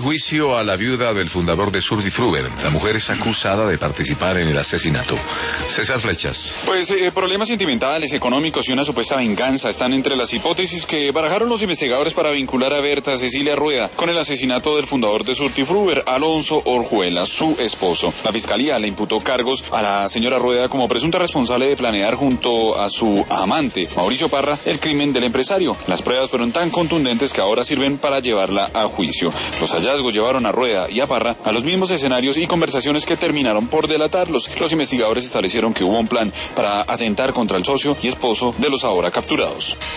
Juicio a la viuda del fundador de Surtifruber. La mujer es acusada de participar en el asesinato. César Flechas. Pues problemas sentimentales, económicos y una supuesta venganza están entre las hipótesis que barajaron los investigadores para vincular a Berta Cecilia Rueda con el asesinato del fundador de Surtifruber, Alonso Orjuela, su esposo. La fiscalía le imputó cargos a la señora Rueda como presunta responsable de planear junto a su amante, Mauricio Parra, el crimen del empresario. Las pruebas fueron tan contundentes que ahora sirven para llevarla a juicio. Los hallazgos llevaron a Rueda y a Parra a los mismos escenarios y conversaciones que terminaron por delatarlos. Los investigadores establecieron que hubo un plan para atentar contra el socio y esposo de los ahora capturados.